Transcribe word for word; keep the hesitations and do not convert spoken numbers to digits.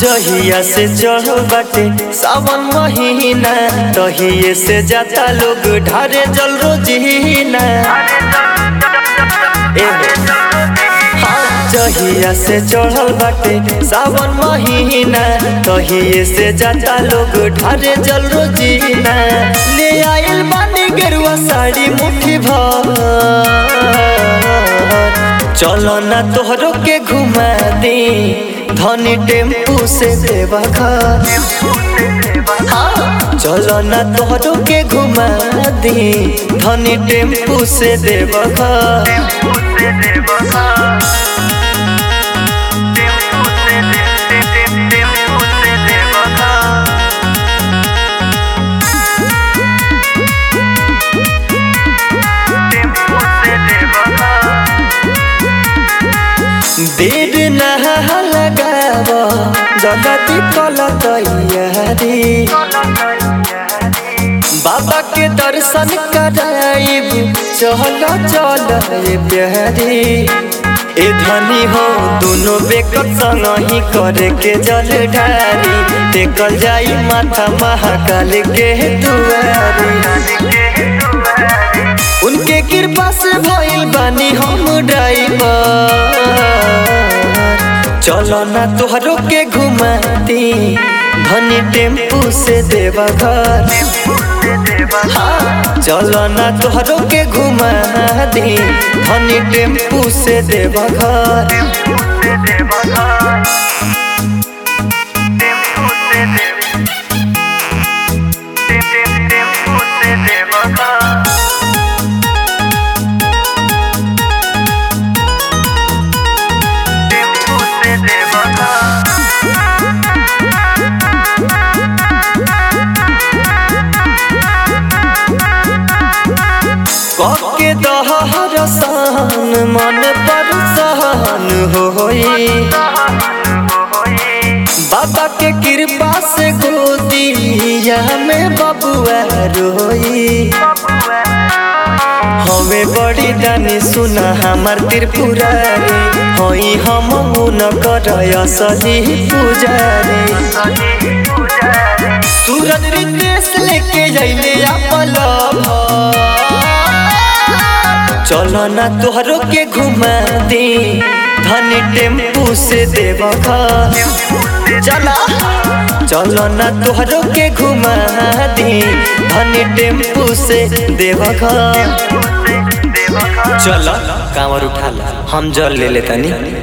जहिया से चढ़ल बाटे सावन महीना तहिए से जाता लोग ढारे जल रोजीना। जहिया से चढ़ल बाटे सावन महीना तहिए से जाता लोग ढारे जल रोजीना। ले आइल बानी गेरुआ साड़ी मुट्ठी भर, चलो ना तोहरो के घुमा दी धनी टेम्पू से देवघर। हाँ चलो ना तोहरो के घुमा दी धनी टेम्पू से देवघर। देर नहा लगाव जगती कल तैयारी, बाबा के दर्शन कराइब चल चल रे प्यारी। ए धनी हो दोनों बेकत संग ही करे के जल ढारी, टेकल जाई माथा महाकाल के दुआरी। उनके कृपा से भइल बानी हम ड्राइवर, चलो ना तोहरो के घुमा दी धनी टेम्पू से देवघर। हाँ चलो ना तोहरो के घुमा दी धनी टेम्पू से देवघर। के दहर सहन मन पर सहन होई, बाबा के कृपा से गोदिया में बबुआ रोई। हमें बड़ी दानी सुना हमार त्रिपुरारी, होई हम न कर असली पुजारी। सूरज रितेश लेके जाइले अपल, चलो ना तोहरो के घुमा दी धनी टेम्पू से देवघर। चला चलो ना तोहरो के घुमा दी धनी टेम्पू से देवघर। चलो कांवर उठा ला हम जल ले लेतनी।